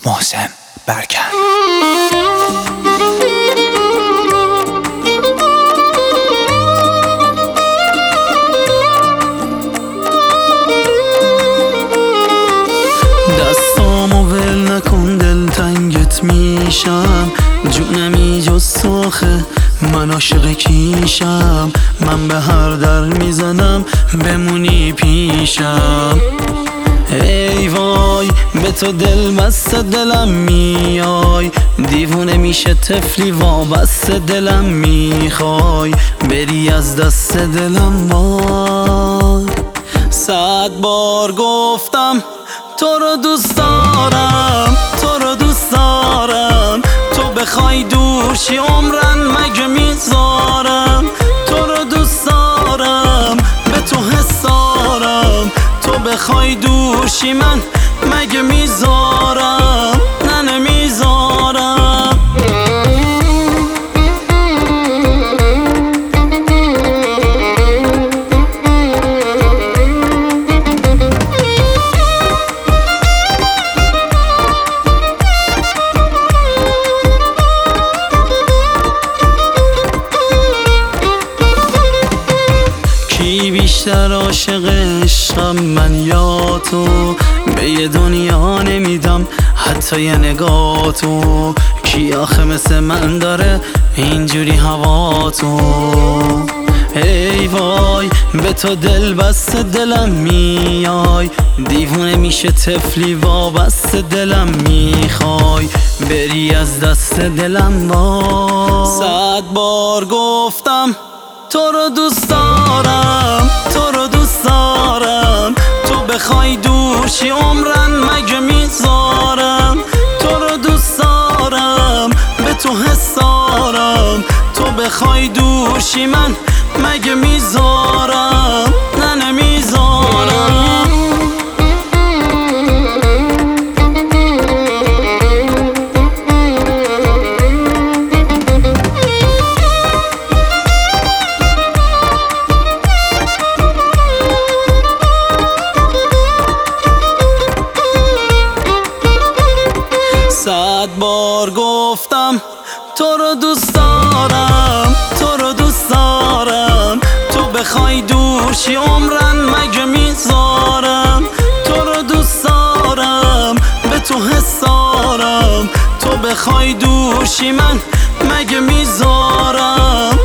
محسن برکن. دستامو ول نکن دلتنگت میشم، جونمی جز توخه من عاشق کیشم، من به هر در میزنم بمونی پیشم. ای وای به تو دل بسته دلم میای، دیوونه میشه طفلی وابسته دلم میخوای، بری از دست دلم وای. 100 بار گفتم تو رو دوست دارم، تو رو دوست دارم، تو بخوای دور شی عمرن مگه میذارم، تو رو دوست دارم به تو حس دارم، تو بخوای دور شی من مگه میذارم، نه نمیذارم. کی بیشتر عاشق عشقم من یا تو، به یه دنیا نمیدم حتی یه نگاه تو، کی آخه مثل من داره اینجوری هوا تو. ای وای به تو دل بسته دلم میای، دیوونه میشه طفلی وابسته دلم میخوای، بری از دست دلم وای. 100 بار گفتم تو رو دوست دارم، تو رو دوست دارم، تو بخوای دور شی عمرن مگه میذارم، تو رو دوست دارم به تو حس دارم، تو بخوای دور شی من مگه میذارم، نه نمیذارم. صد بار گفتم تو رو دوست دارم، تو رو دوست دارم، تو بخوای دور شی عمرن مگه میذارم، تو رو دوست دارم به تو حس دارم، تو بخوای دور شی من مگه میذارم،